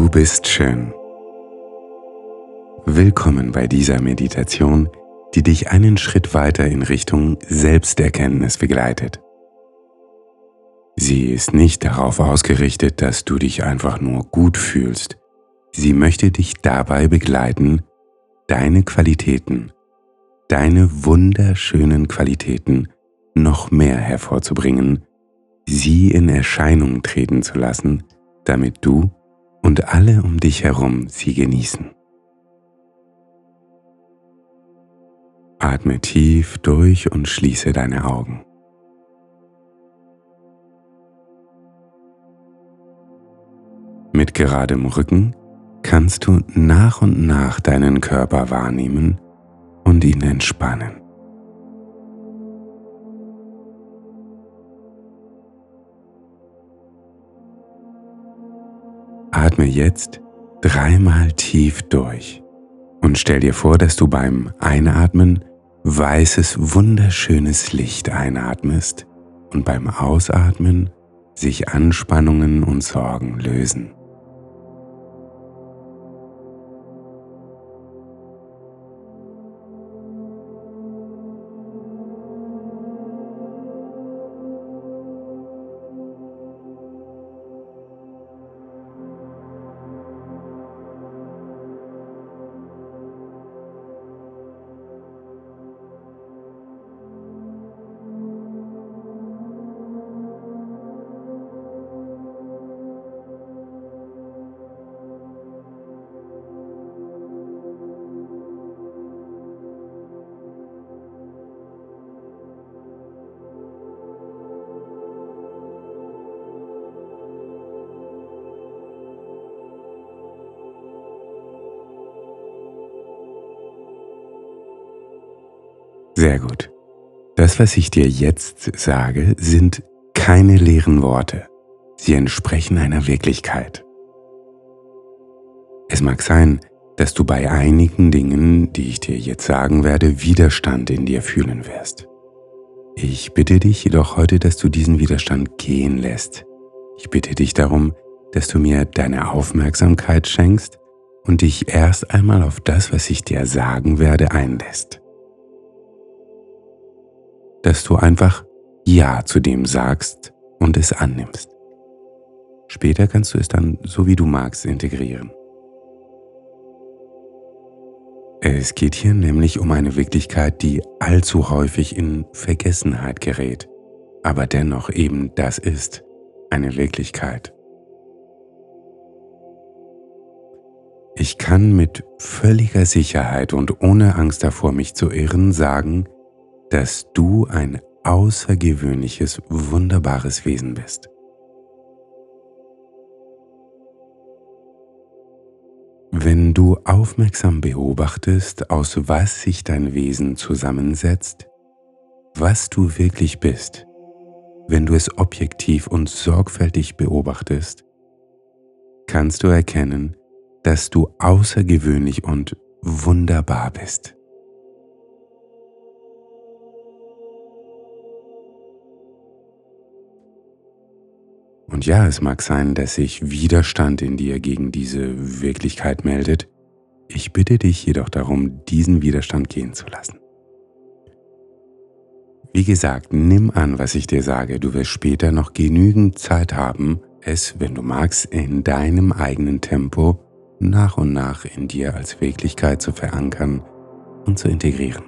Du bist schön. Willkommen bei dieser Meditation, die dich einen Schritt weiter in Richtung Selbsterkenntnis begleitet. Sie ist nicht darauf ausgerichtet, dass du dich einfach nur gut fühlst. Sie möchte dich dabei begleiten, deine Qualitäten, deine wunderschönen Qualitäten noch mehr hervorzubringen, sie in Erscheinung treten zu lassen, damit du und alle um dich herum sie genießen. Atme tief durch und schließe deine Augen. Mit geradem Rücken kannst du nach und nach deinen Körper wahrnehmen und ihn entspannen. Atme jetzt 3-mal tief durch und stell dir vor, dass du beim Einatmen weißes, wunderschönes Licht einatmest und beim Ausatmen sich Anspannungen und Sorgen lösen. Sehr gut. Das, was ich dir jetzt sage, sind keine leeren Worte. Sie entsprechen einer Wirklichkeit. Es mag sein, dass du bei einigen Dingen, die ich dir jetzt sagen werde, Widerstand in dir fühlen wirst. Ich bitte dich jedoch heute, dass du diesen Widerstand gehen lässt. Ich bitte dich darum, dass du mir deine Aufmerksamkeit schenkst und dich erst einmal auf das, was ich dir sagen werde, einlässt. Dass du einfach Ja zu dem sagst und es annimmst. Später kannst du es dann so wie du magst integrieren. Es geht hier nämlich um eine Wirklichkeit, die allzu häufig in Vergessenheit gerät, aber dennoch eben das ist, eine Wirklichkeit. Ich kann mit völliger Sicherheit und ohne Angst davor, mich zu irren, sagen, dass du ein außergewöhnliches, wunderbares Wesen bist. Wenn du aufmerksam beobachtest, aus was sich dein Wesen zusammensetzt, was du wirklich bist, wenn du es objektiv und sorgfältig beobachtest, kannst du erkennen, dass du außergewöhnlich und wunderbar bist. Und ja, es mag sein, dass sich Widerstand in dir gegen diese Wirklichkeit meldet. Ich bitte dich jedoch darum, diesen Widerstand gehen zu lassen. Wie gesagt, nimm an, was ich dir sage. Du wirst später noch genügend Zeit haben, es, wenn du magst, in deinem eigenen Tempo nach und nach in dir als Wirklichkeit zu verankern und zu integrieren.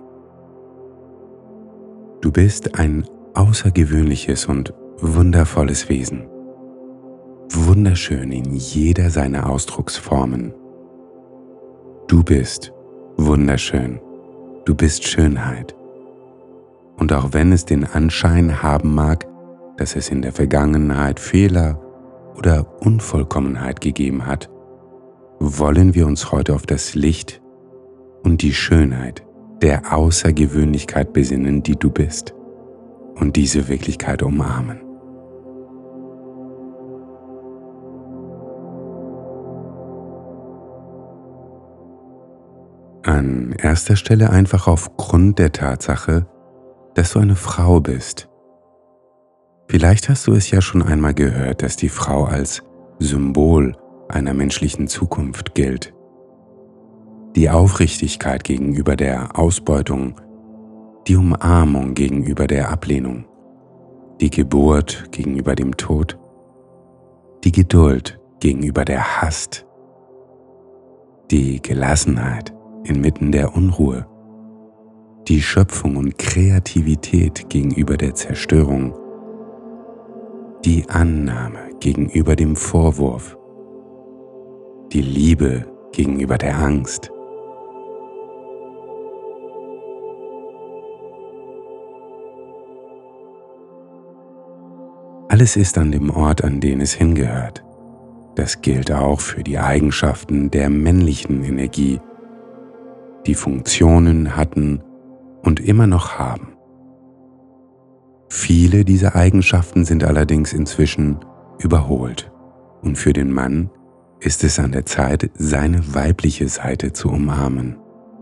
Du bist ein außergewöhnliches und wundervolles Wesen. Wunderschön in jeder seiner Ausdrucksformen. Du bist wunderschön. Du bist Schönheit. Und auch wenn es den Anschein haben mag, dass es in der Vergangenheit Fehler oder Unvollkommenheit gegeben hat, wollen wir uns heute auf das Licht und die Schönheit der Außergewöhnlichkeit besinnen, die du bist, und diese Wirklichkeit umarmen. An erster Stelle einfach aufgrund der Tatsache, dass du eine Frau bist. Vielleicht hast du es ja schon einmal gehört, dass die Frau als Symbol, einer menschlichen Zukunft gilt. Die Aufrichtigkeit gegenüber der Ausbeutung, die Umarmung gegenüber der Ablehnung, die Geburt gegenüber dem Tod, die Geduld gegenüber der Hast, die Gelassenheit inmitten der Unruhe, die Schöpfung und Kreativität gegenüber der Zerstörung, die Annahme gegenüber dem Vorwurf, die Liebe gegenüber der Angst. Alles ist an dem Ort, an den es hingehört. Das gilt auch für die Eigenschaften der männlichen Energie, die Funktionen hatten und immer noch haben. Viele dieser Eigenschaften sind allerdings inzwischen überholt und für den Mann ist es an der Zeit, seine weibliche Seite zu umarmen.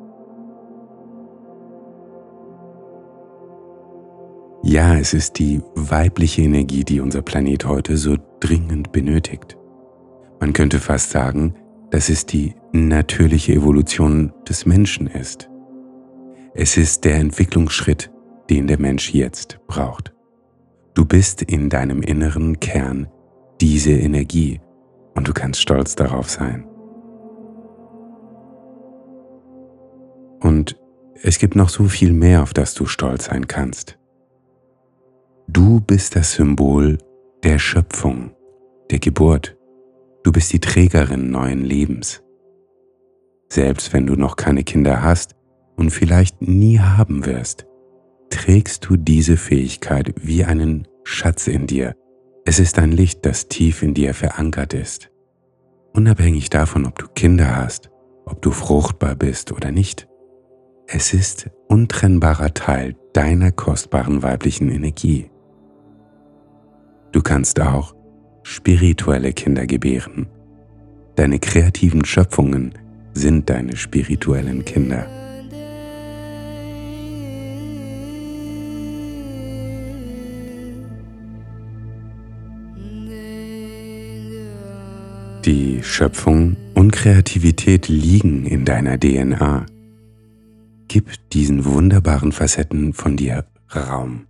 Ja, es ist die weibliche Energie, die unser Planet heute so dringend benötigt. Man könnte fast sagen, dass es die natürliche Evolution des Menschen ist. Es ist der Entwicklungsschritt, den der Mensch jetzt braucht. Du bist in deinem inneren Kern diese Energie und du kannst stolz darauf sein. Und es gibt noch so viel mehr, auf das du stolz sein kannst. Du bist das Symbol der Schöpfung, der Geburt. Du bist die Trägerin neuen Lebens. Selbst wenn du noch keine Kinder hast und vielleicht nie haben wirst, trägst du diese Fähigkeit wie einen Schatz in dir. Es ist ein Licht, das tief in dir verankert ist. Unabhängig davon, ob du Kinder hast, ob du fruchtbar bist oder nicht. Es ist untrennbarer Teil deiner kostbaren weiblichen Energie. Du kannst auch spirituelle Kinder gebären. Deine kreativen Schöpfungen sind deine spirituellen Kinder. Die Schöpfung und Kreativität liegen in deiner DNA. Gib diesen wunderbaren Facetten von dir Raum.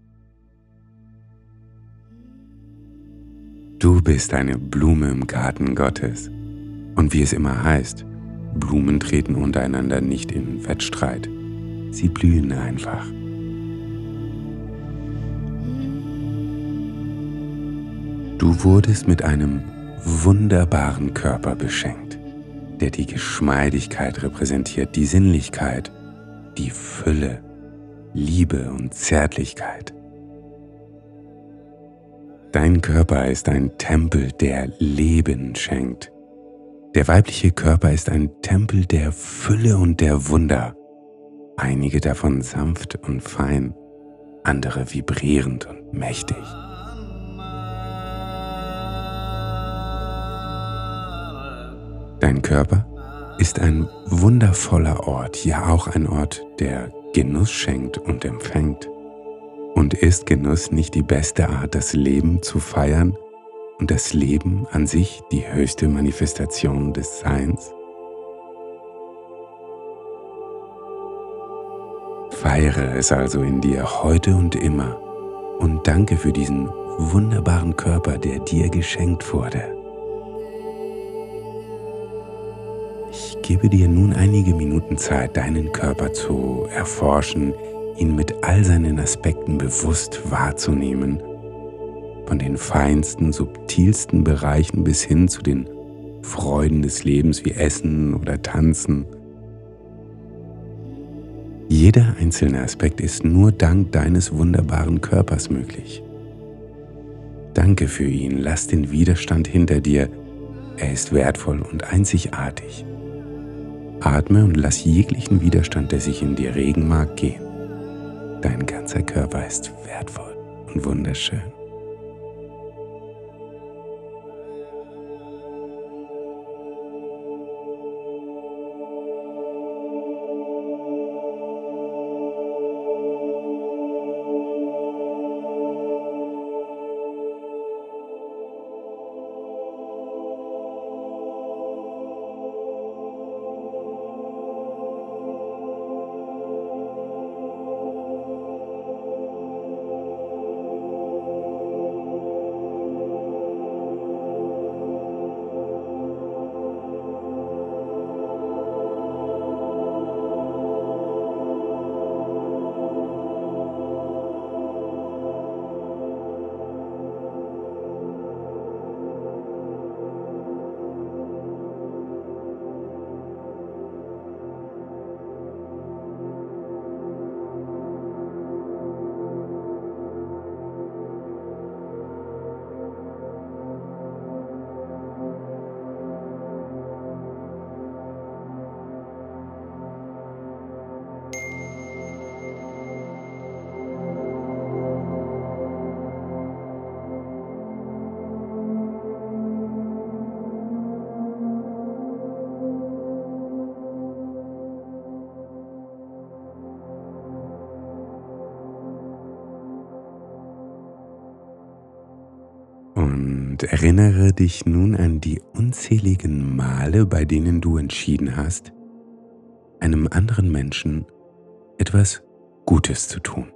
Du bist eine Blume im Garten Gottes. Und wie es immer heißt, Blumen treten untereinander nicht in Wettstreit. Sie blühen einfach. Du wurdest mit einem wunderbaren Körper beschenkt, der die Geschmeidigkeit repräsentiert, die Sinnlichkeit, die Fülle, Liebe und Zärtlichkeit. Dein Körper ist ein Tempel, der Leben schenkt. Der weibliche Körper ist ein Tempel der Fülle und der Wunder. Einige davon sanft und fein, andere vibrierend und mächtig. Dein Körper ist ein wundervoller Ort, ja auch ein Ort, der Genuss schenkt und empfängt. Und ist Genuss nicht die beste Art, das Leben zu feiern und das Leben an sich die höchste Manifestation des Seins? Feiere es also in dir heute und immer und danke für diesen wunderbaren Körper, der dir geschenkt wurde. Ich gebe dir nun einige Minuten Zeit, deinen Körper zu erforschen, ihn mit all seinen Aspekten bewusst wahrzunehmen, von den feinsten, subtilsten Bereichen bis hin zu den Freuden des Lebens wie Essen oder Tanzen. Jeder einzelne Aspekt ist nur dank deines wunderbaren Körpers möglich. Danke für ihn, lass den Widerstand hinter dir, er ist wertvoll und einzigartig. Atme und lass jeglichen Widerstand, der sich in dir regen mag, gehen. Dein ganzer Körper ist wertvoll und wunderschön. Und erinnere dich nun an die unzähligen Male, bei denen du entschieden hast, einem anderen Menschen etwas Gutes zu tun.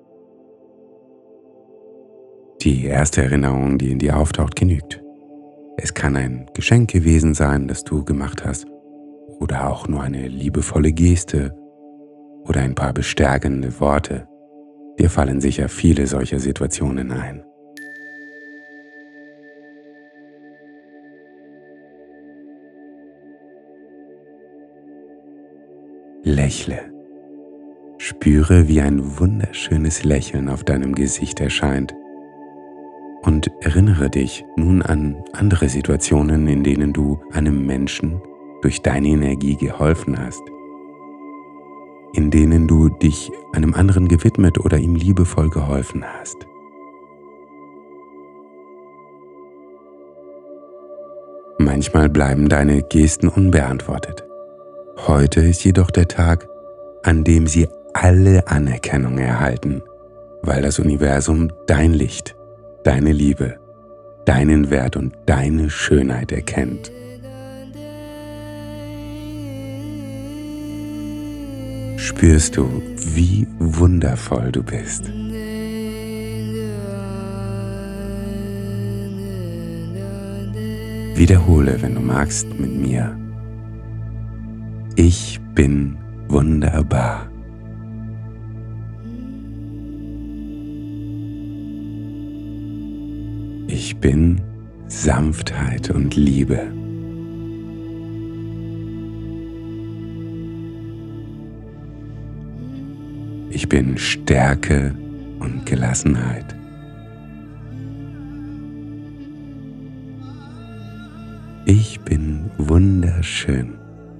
Die erste Erinnerung, die in dir auftaucht, genügt. Es kann ein Geschenk gewesen sein, das du gemacht hast, oder auch nur eine liebevolle Geste oder ein paar bestärkende Worte. Dir fallen sicher viele solcher Situationen ein. Lächle. Spüre, wie ein wunderschönes Lächeln auf deinem Gesicht erscheint. Und erinnere dich nun an andere Situationen, in denen du einem Menschen durch deine Energie geholfen hast, in denen du dich einem anderen gewidmet oder ihm liebevoll geholfen hast. Manchmal bleiben deine Gesten unbeantwortet. Heute ist jedoch der Tag, an dem sie alle Anerkennung erhalten, weil das Universum dein Licht, deine Liebe, deinen Wert und deine Schönheit erkennt. Spürst du, wie wundervoll du bist? Wiederhole, wenn du magst, mit mir: Ich bin wunderbar. Ich bin Sanftheit und Liebe. Ich bin Stärke und Gelassenheit. Ich bin wunderschön.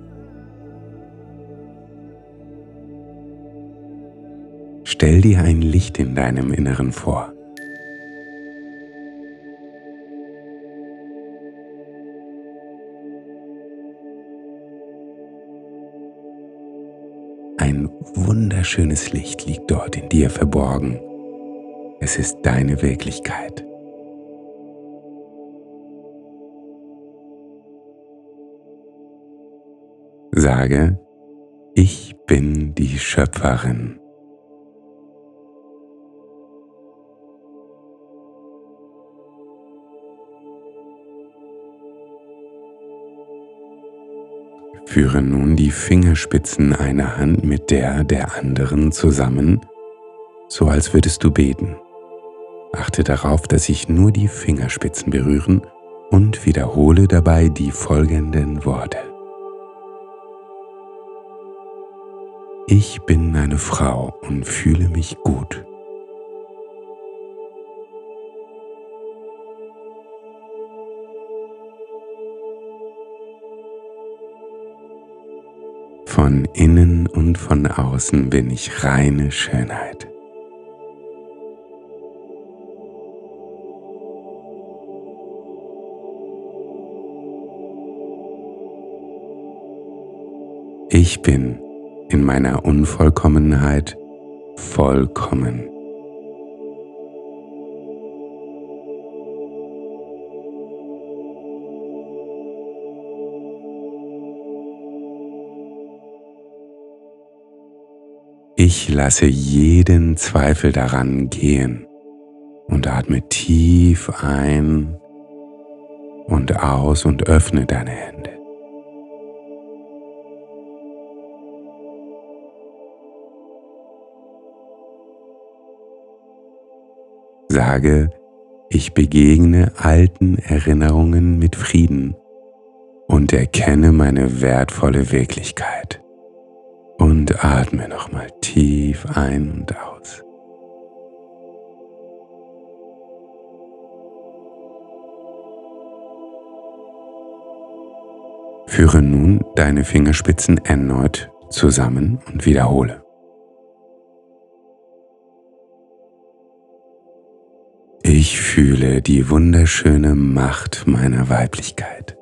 Stell dir ein Licht in deinem Inneren vor. Ein wunderschönes Licht liegt dort in dir verborgen. Es ist deine Wirklichkeit. Sage: Ich bin die Schöpferin. Führe nun die Fingerspitzen einer Hand mit der anderen zusammen, so als würdest du beten. Achte darauf, dass sich nur die Fingerspitzen berühren und wiederhole dabei die folgenden Worte. Ich bin eine Frau und fühle mich gut. Von innen und von außen bin ich reine Schönheit. Ich bin in meiner Unvollkommenheit vollkommen. Ich lasse jeden Zweifel daran gehen und atme tief ein und aus und öffne deine Hände. Sage: Ich begegne alten Erinnerungen mit Frieden und erkenne meine wertvolle Wirklichkeit. Und atme nochmal tief ein und aus. Führe nun deine Fingerspitzen erneut zusammen und wiederhole. Ich fühle die wunderschöne Macht meiner Weiblichkeit.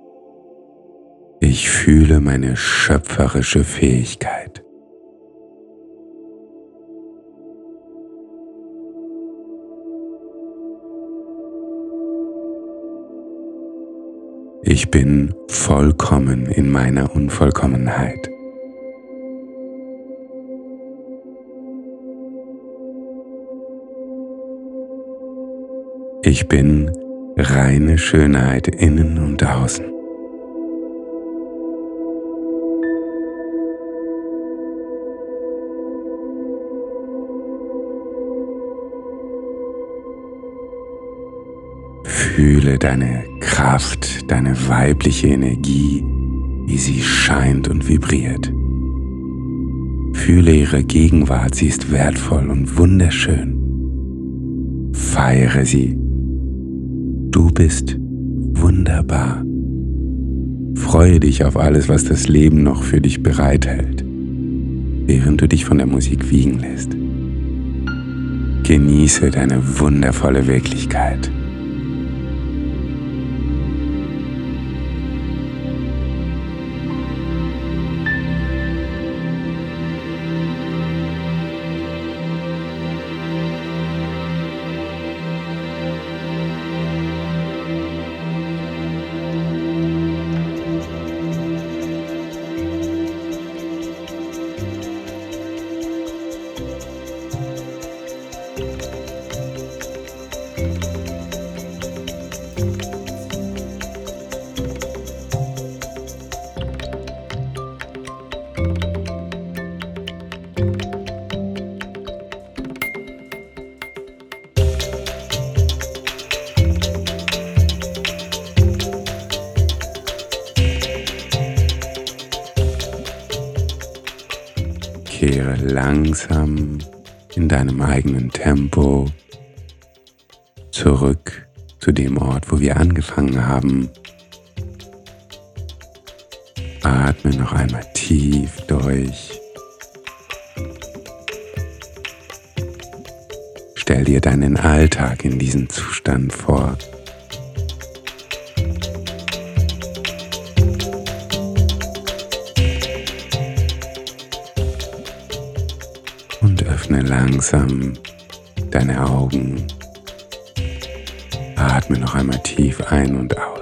Ich fühle meine schöpferische Fähigkeit. bin vollkommen in meiner Unvollkommenheit. Ich bin reine Schönheit innen und außen. Fühle deine Kraft, deine weibliche Energie, wie sie scheint und vibriert. Fühle ihre Gegenwart, sie ist wertvoll und wunderschön. Feiere sie. Du bist wunderbar. Freue dich auf alles, was das Leben noch für dich bereithält, während du dich von der Musik wiegen lässt. Genieße deine wundervolle Wirklichkeit. Kehre langsam in deinem eigenen Tempo zurück zu dem Ort, wo wir angefangen haben. Atme noch einmal tief durch. Stell dir deinen Alltag in diesem Zustand vor. Und öffne langsam deine Augen. Atme noch einmal tief ein und aus.